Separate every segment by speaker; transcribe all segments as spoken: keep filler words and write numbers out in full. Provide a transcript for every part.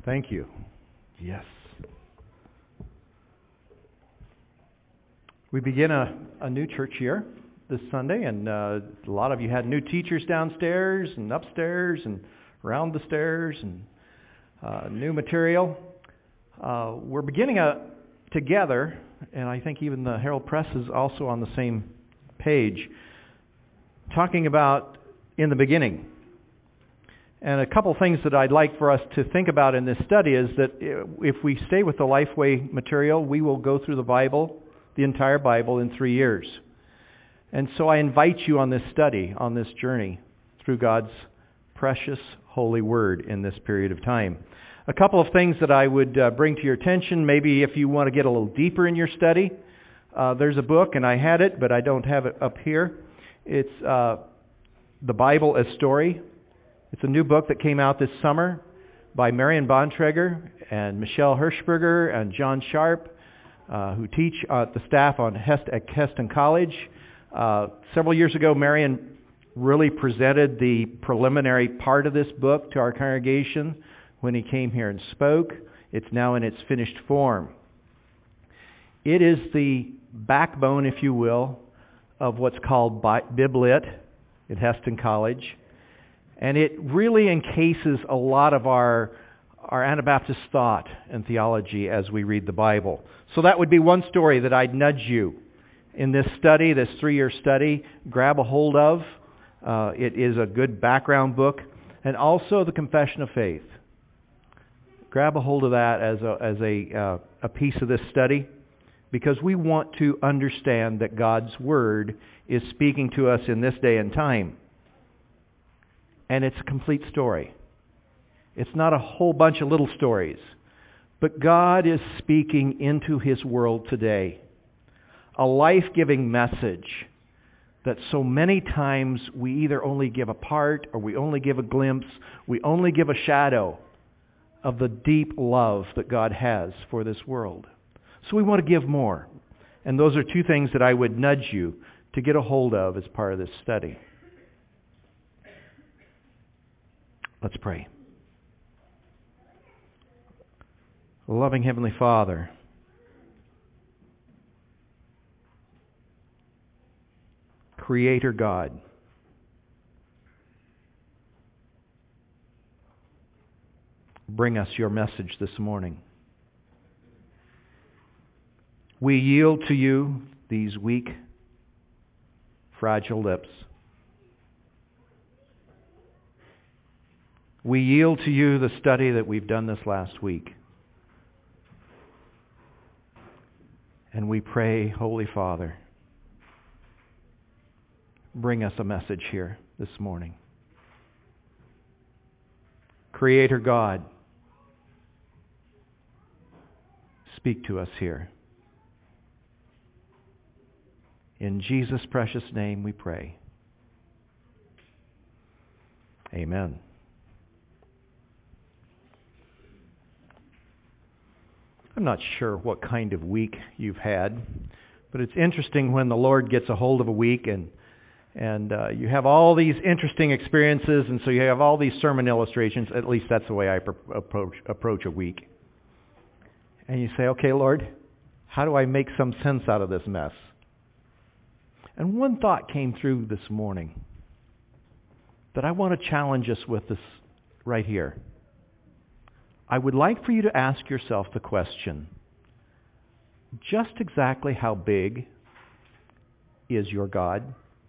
Speaker 1: Thank you. Yes. We begin a, a new church year this Sunday, and uh, a lot of you had new teachers downstairs and upstairs and around the stairs and uh, new material. Uh, we're beginning a together, and I think even the Herald Press is also on the same page, talking about in the beginning. And a couple things that I'd like for us to think about in this study is that if we stay with the Lifeway material, we will go through the Bible, the entire Bible, in three years. And so I invite you on this study, on this journey through God's precious, holy Word in this period of time. A couple of things that I would uh, bring to your attention, maybe if you want to get a little deeper in your study. Uh, there's a book, and I had it, but I don't have it up here. It's uh, The Bible as Story. It's a new book that came out this summer by Marion Bontrager and Michelle Hirschberger and John Sharp, uh, who teach uh, the staff on Hest- at Heston College. Uh, several years ago, Marion really presented the preliminary part of this book to our congregation when he came here and spoke. It's now in its finished form. It is the backbone, if you will, of what's called Biblit at Heston College. And it really encases a lot of our our Anabaptist thought and theology as we read the Bible. So that would be one story that I'd nudge you in this study, this three-year study, grab a hold of. Uh, it is a good background book. And also the Confession of Faith. Grab a hold of that as a, as a, uh, a piece of this study, because we want to understand that God's Word is speaking to us in this day and time. And it's a complete story. It's not a whole bunch of little stories. But God is speaking into His world today. A life-giving message that so many times we either only give a part or we only give a glimpse, we only give a shadow of the deep love that God has for this world. So we want to give more. And those are two things that I would nudge you to get a hold of as part of this study. Let's pray. Loving Heavenly Father, Creator God, bring us your message this morning. We yield to you these weak, fragile lips. We yield to you the study that we've done this last week. And we pray, Holy Father, bring us a message here this morning. Creator God, speak to us here. In Jesus' precious name we pray. Amen. I'm not sure what kind of week you've had, but it's interesting when the Lord gets a hold of a week and and uh, you have all these interesting experiences, and so you have all these sermon illustrations. At least that's the way I pro- approach, approach a week. And you say, okay, Lord, how do I make some sense out of this mess? And one thought came through this morning that I want to challenge us with this right here. I would like for you to ask yourself the question, just exactly how big is your God?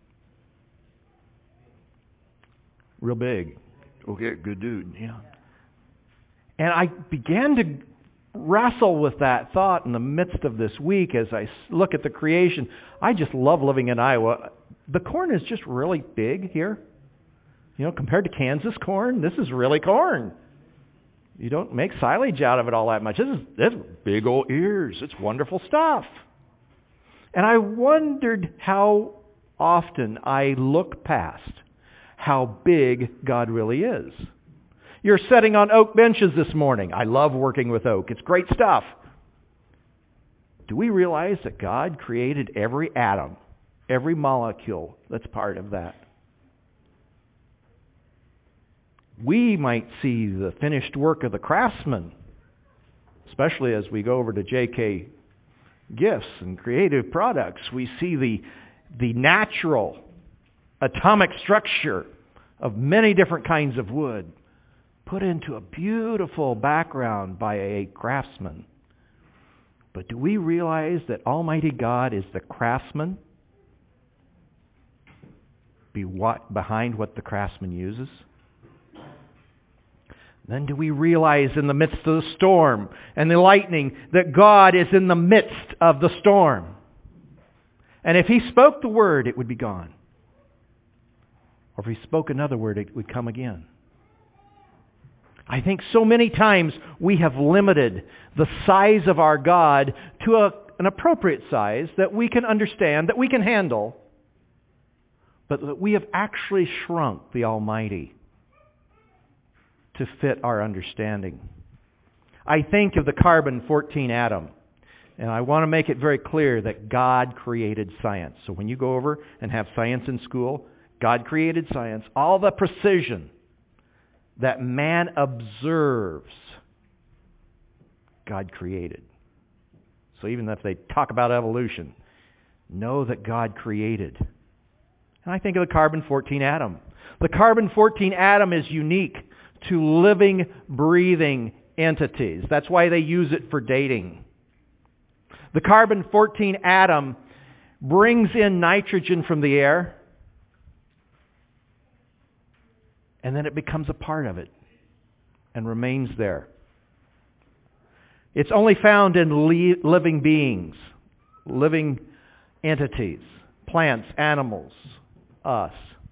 Speaker 1: Real big. Okay, good dude, yeah. And I began to wrestle with that thought in the midst of this week as I look at the creation. I just love living in Iowa. The corn is just really big here. You know, compared to Kansas corn, this is really corn. You don't make silage out of it all that much. This is, this is big old ears. It's wonderful stuff. And I wondered how often I look past how big God really is. You're sitting on oak benches this morning. I love working with oak. It's great stuff. Do we realize that God created every atom, every molecule that's part of that? We might see the finished work of the craftsman, especially as we go over to J K Gifts and Creative Products. We see the, the natural atomic structure of many different kinds of wood put into a beautiful background by a craftsman. But do we realize that Almighty God is the craftsman be what, behind what the craftsman uses? Then do we realize in the midst of the storm and the lightning that God is in the midst of the storm? And if He spoke the word, it would be gone. Or if He spoke another word, it would come again. I think so many times we have limited the size of our God to a, an appropriate size that we can understand, that we can handle, but that we have actually shrunk the Almighty to fit our understanding. I think of the carbon fourteen atom, and I want to make it very clear that God created science. So when you go over and have science in school, God created science. All the precision that man observes, God created. So even if they talk about evolution, know that God created. And I think of the carbon fourteen atom. The carbon fourteen atom is unique to living, breathing entities. That's why they use it for dating. The carbon fourteen atom brings in nitrogen from the air, and then it becomes a part of it and remains there. It's only found in li- living beings, living entities, plants, animals, us.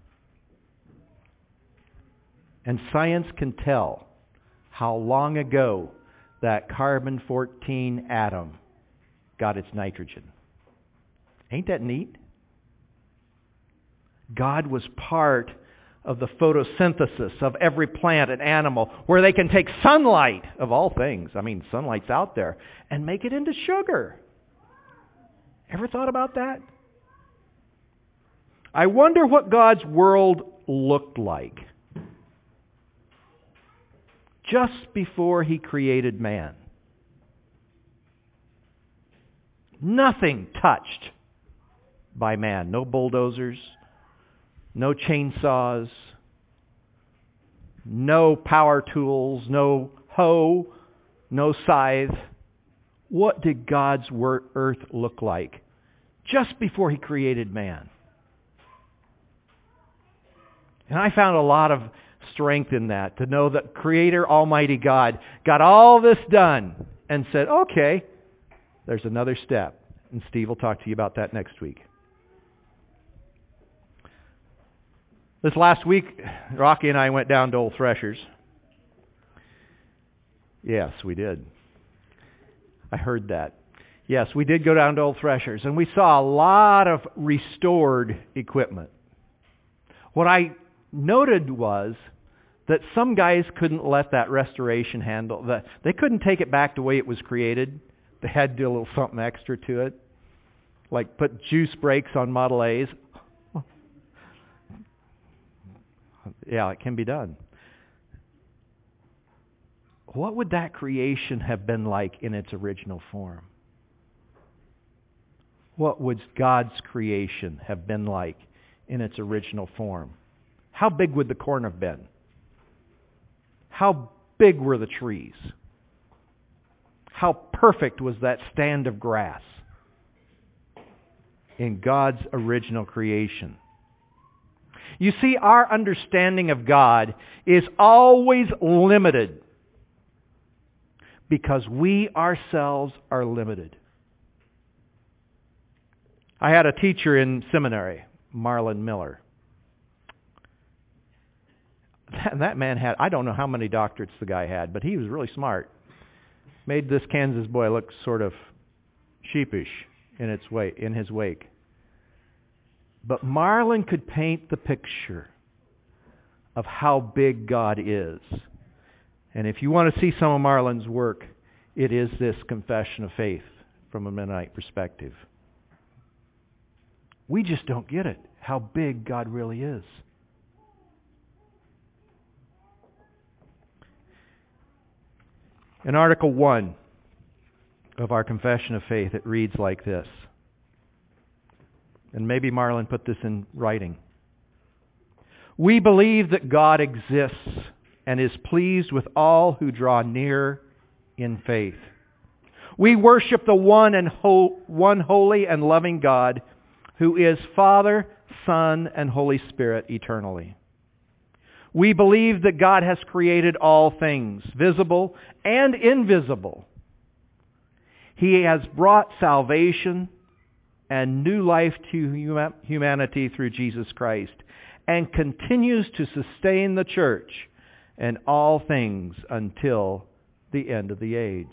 Speaker 1: And science can tell how long ago that carbon fourteen atom got its nitrogen. Ain't that neat? God was part of the photosynthesis of every plant and animal, where they can take sunlight, of all things, I mean, sunlight's out there, and make it into sugar. Ever thought about that? I wonder what God's world looked like just before He created man. Nothing touched by man. No bulldozers, no chainsaws, no power tools, no hoe, no scythe. What did God's earth look like just before He created man? And I found a lot of strength in that, to know that Creator Almighty God got all this done and said, okay, there's another step. And Steve will talk to you about that next week. This last week, Rocky and I went down to Old Threshers. Yes, we did. I heard that. Yes, we did go down to Old Threshers, and we saw a lot of restored equipment. What I noted was that some guys couldn't let that restoration handle. The, they couldn't take it back the way it was created. They had to do a little something extra to it, like put juice brakes on Model A's. Yeah, it can be done. What would that creation have been like in its original form? What would God's creation have been like in its original form? How big would the corn have been? How big were the trees? How perfect was that stand of grass in God's original creation? You see, our understanding of God is always limited because we ourselves are limited. I had a teacher in seminary, Marlon Miller. That, that man had, I don't know how many doctorates the guy had, but he was really smart. Made this Kansas boy look sort of sheepish in its way, in his wake. But Marlon could paint the picture of how big God is. And if you want to see some of Marlon's work, it is this Confession of Faith from a Mennonite perspective. We just don't get it, how big God really is. In Article one of our Confession of Faith, it reads like this. And maybe Marlon put this in writing. We believe that God exists and is pleased with all who draw near in faith. We worship the one and ho- one holy and loving God who is Father, Son, and Holy Spirit eternally. We believe that God has created all things, visible and invisible. He has brought salvation and new life to humanity through Jesus Christ, and continues to sustain the church and all things until the end of the age.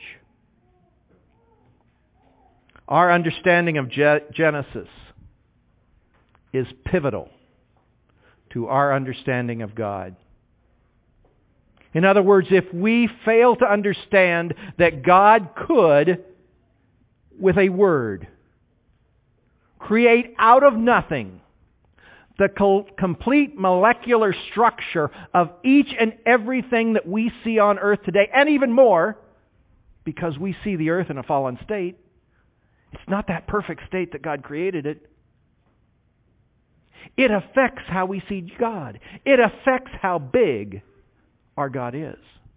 Speaker 1: Our understanding of Je- Genesis is pivotal to our understanding of God. In other words, if we fail to understand that God could, with a word, create out of nothing the co- complete molecular structure of each and everything that we see on earth today, and even more, because we see the earth in a fallen state. It's not that perfect state that God created it. It affects how we see God. It affects how big our God is.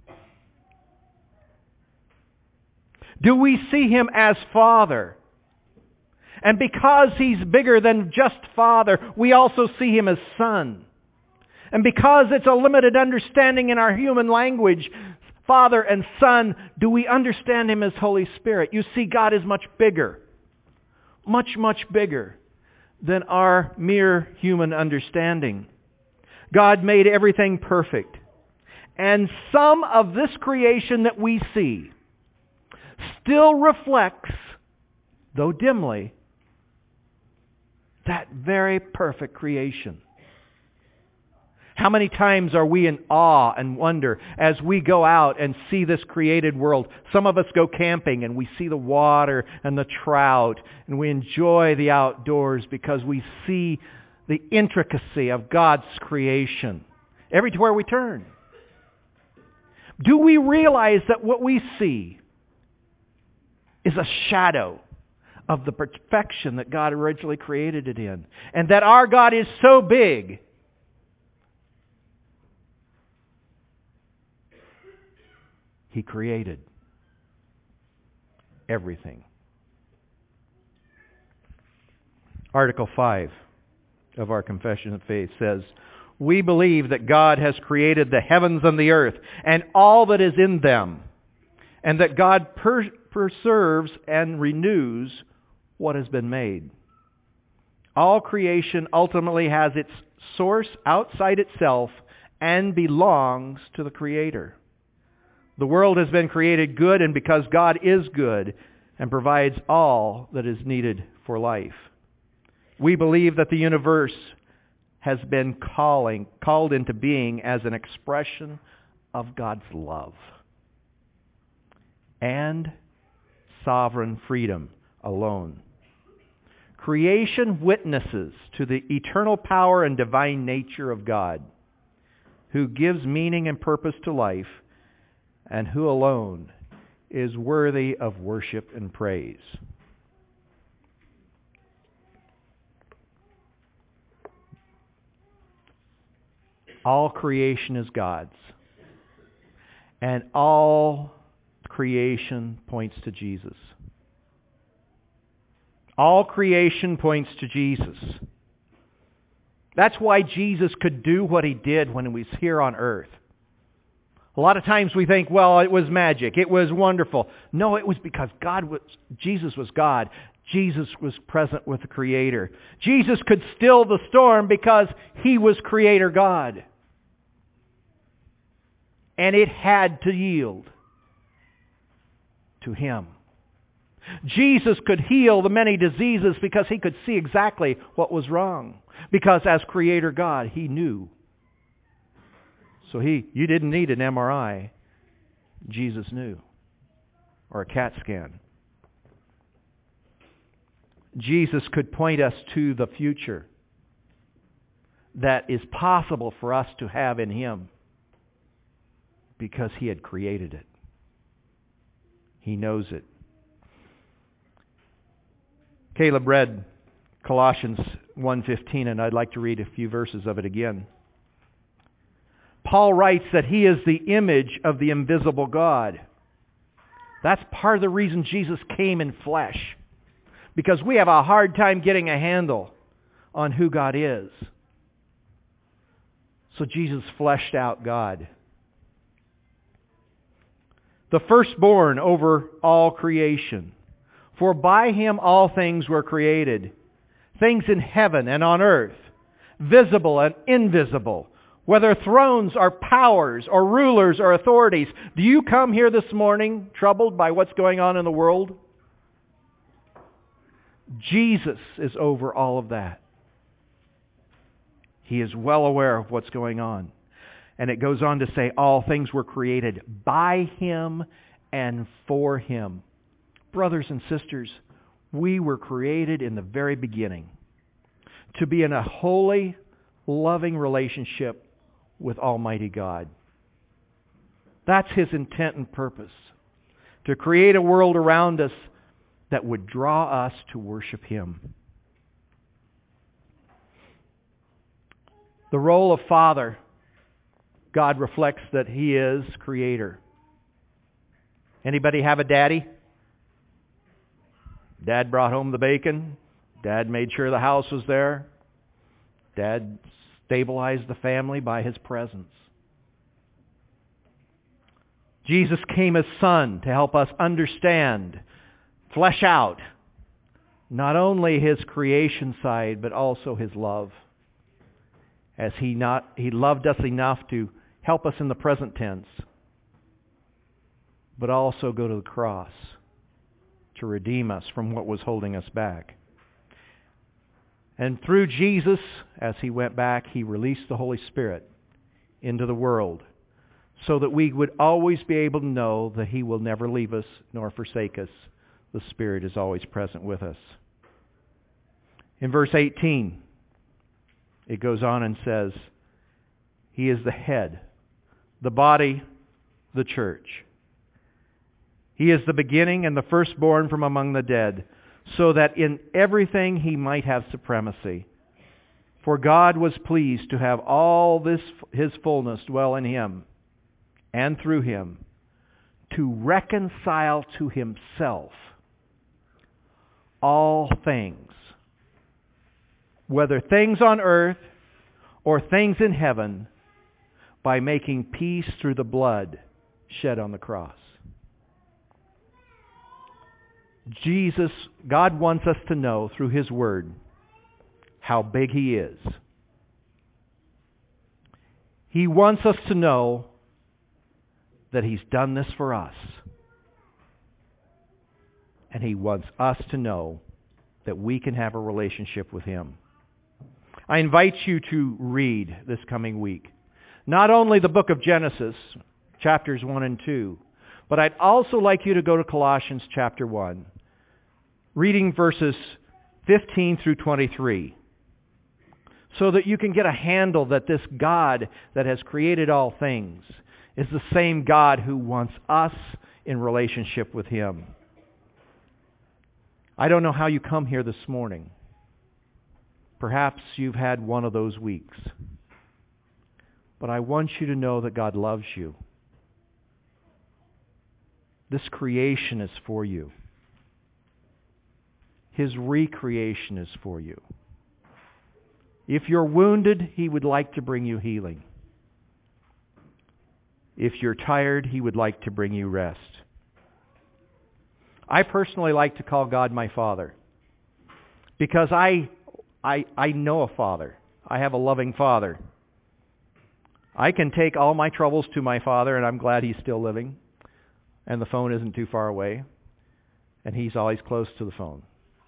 Speaker 1: Do we see Him as Father? And because He's bigger than just Father, we also see Him as Son. And because it's a limited understanding in our human language, Father and Son, do we understand Him as Holy Spirit? You see, God is much bigger. Much, much bigger than our mere human understanding. God made everything perfect. And some of this creation that we see still reflects, though dimly, that very perfect creation. How many times are we in awe and wonder as we go out and see this created world? Some of us go camping and we see the water and the trout, and we enjoy the outdoors because we see the intricacy of God's creation everywhere we turn. Do we realize that what we see is a shadow of the perfection that God originally created it in? And that our God is so big He created everything. Article five of our Confession of Faith says, we believe that God has created the heavens and the earth and all that is in them, and that God per- preserves and renews what has been made. All creation ultimately has its source outside itself and belongs to the Creator. The world has been created good, and because God is good and provides all that is needed for life. We believe that the universe has been calling, called into being as an expression of God's love and sovereign freedom alone. Creation witnesses to the eternal power and divine nature of God, who gives meaning and purpose to life, and who alone is worthy of worship and praise. All creation is God's, and all creation points to Jesus. All creation points to Jesus. That's why Jesus could do what He did when He was here on earth. A lot of times we think, well, it was magic. It was wonderful. No, it was because God was, Jesus was God. Jesus was present with the Creator. Jesus could still the storm because He was Creator God. And it had to yield to Him. Jesus could heal the many diseases because He could see exactly what was wrong. Because as Creator God, He knew. So he, you didn't need an M R I. Jesus knew. Or a CAT scan. Jesus could point us to the future that is possible for us to have in Him because He had created it. He knows it. Caleb read Colossians one fifteen, and I'd like to read a few verses of it again. Paul writes that he is the image of the invisible God. That's part of the reason Jesus came in flesh. Because we have a hard time getting a handle on who God is. So Jesus fleshed out God. The firstborn over all creation. For by him all things were created, things in heaven and on earth, visible and invisible, whether thrones or powers or rulers or authorities. Do you come here this morning troubled by what's going on in the world? Jesus is over all of that. He is well aware of what's going on. And it goes on to say, all things were created by him and for him. Brothers and sisters, we were created in the very beginning to be in a holy, loving relationship with Almighty God. That's his intent and purpose. To create a world around us that would draw us to worship him. The role of Father, God reflects that he is Creator. Anybody have a daddy? Dad brought home the bacon. Dad made sure the house was there. Dad stabilized the family by his presence. Jesus came as Son to help us understand, flesh out, not only his creation side, but also his love. As he not he loved us enough to help us in the present tense, but also go to the cross to redeem us from what was holding us back. And through Jesus, as he went back, he released the Holy Spirit into the world so that we would always be able to know that he will never leave us nor forsake us. The Spirit is always present with us. In verse eighteen, it goes on and says, he is the head, the body, the church. He is the beginning and the firstborn from among the dead, so that in everything he might have supremacy. For God was pleased to have all this his fullness dwell in him, and through him, to reconcile to himself all things, whether things on earth or things in heaven, by making peace through the blood shed on the cross. Jesus, God wants us to know through his word how big he is. He wants us to know that he's done this for us. And he wants us to know that we can have a relationship with him. I invite you to read this coming week not only the book of Genesis, chapters one and two, but I'd also like you to go to Colossians chapter one, reading verses fifteen through twenty-three, so that you can get a handle that this God that has created all things is the same God who wants us in relationship with him. I don't know how you come here this morning. Perhaps you've had one of those weeks. But I want you to know that God loves you. This creation is for you. His recreation is for you. If you're wounded, he would like to bring you healing. If you're tired, he would like to bring you rest. I personally like to call God my Father because I, I, I know a Father. I have a loving Father. I can take all my troubles to my Father, and I'm glad he's still living, and the phone isn't too far away, and he's always close to the phone.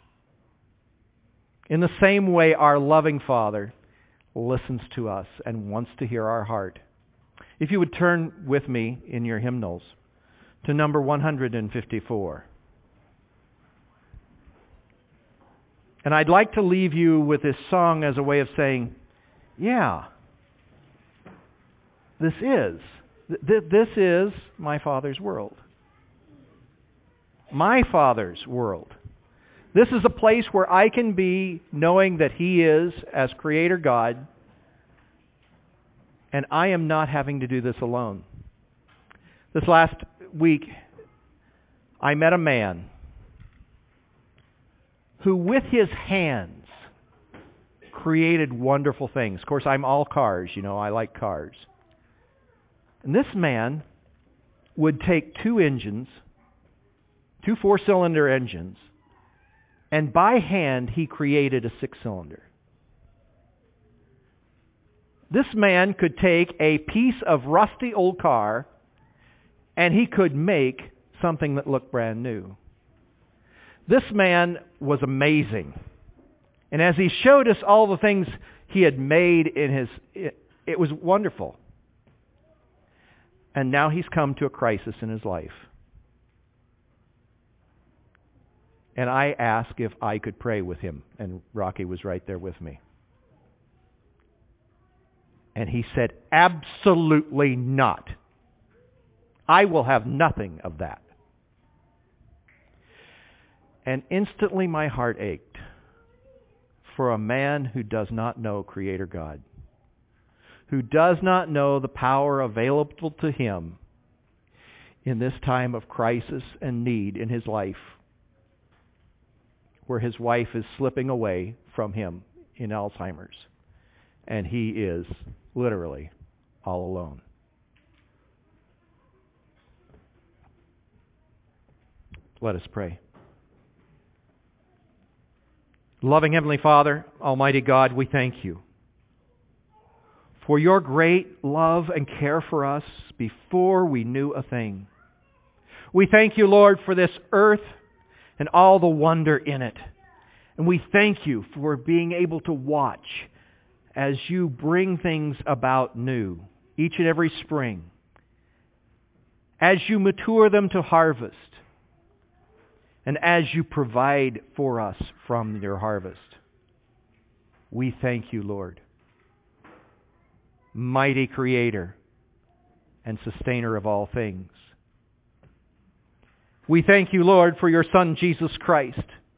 Speaker 1: In the same way, our loving Father listens to us and wants to hear our heart. If you would turn with me in your hymnals to number one hundred fifty-four. And I'd like to leave you with this song as a way of saying, yeah, this is, th- this is my Father's world. my Father's world. This is a place where I can be knowing that He is, as Creator God, and I am not having to do this alone. This last week, I met a man who, with his hands, created wonderful things. Of course, I'm all cars. You know, I like cars. And this man would take two engines, two four-cylinder engines, and by hand he created a six-cylinder. This man could take a piece of rusty old car and he could make something that looked brand new. This man was amazing. And as he showed us all the things he had made in his, it, it was wonderful. And now he's come to a crisis in his life. And I asked if I could pray with him, and Rocky was right there with me. And he said, absolutely not. I will have nothing of that. And instantly my heart ached for a man who does not know Creator God, who does not know the power available to him in this time of crisis and need in his life, where his wife is slipping away from him in Alzheimer's, and he is literally all alone. Let us pray. Loving Heavenly Father, Almighty God, we thank you for your great love and care for us before we knew a thing. We thank you, Lord, for this earth and all the wonder in it. And we thank you for being able to watch as you bring things about new each and every spring, as you mature them to harvest, and as you provide for us from your harvest. We thank you, Lord, mighty Creator and sustainer of all things. We thank you, Lord, for your Son, Jesus Christ,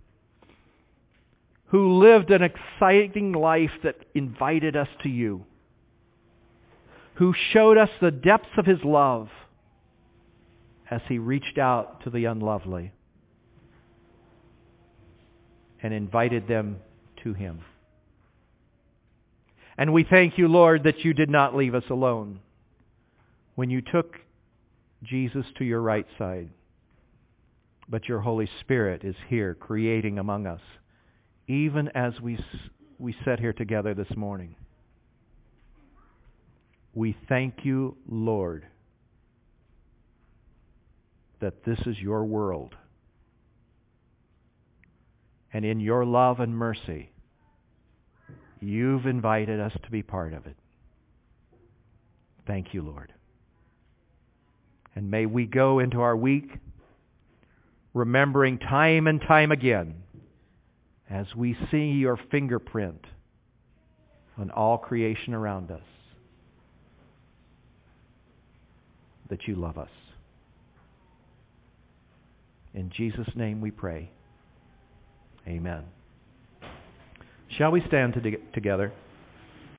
Speaker 1: who lived an exciting life that invited us to you, who showed us the depths of his love as he reached out to the unlovely and invited them to him. And we thank you, Lord, that you did not leave us alone when you took Jesus to your right side, but your Holy Spirit is here creating among us, even as we we sit here together this morning. We thank you, Lord, that this is your world. And in your love and mercy, you've invited us to be part of it. Thank you, Lord. And may we go into our week remembering time and time again, as we see your fingerprint on all creation around us, that you love us. In Jesus' name we pray. Amen. Shall we stand to- together?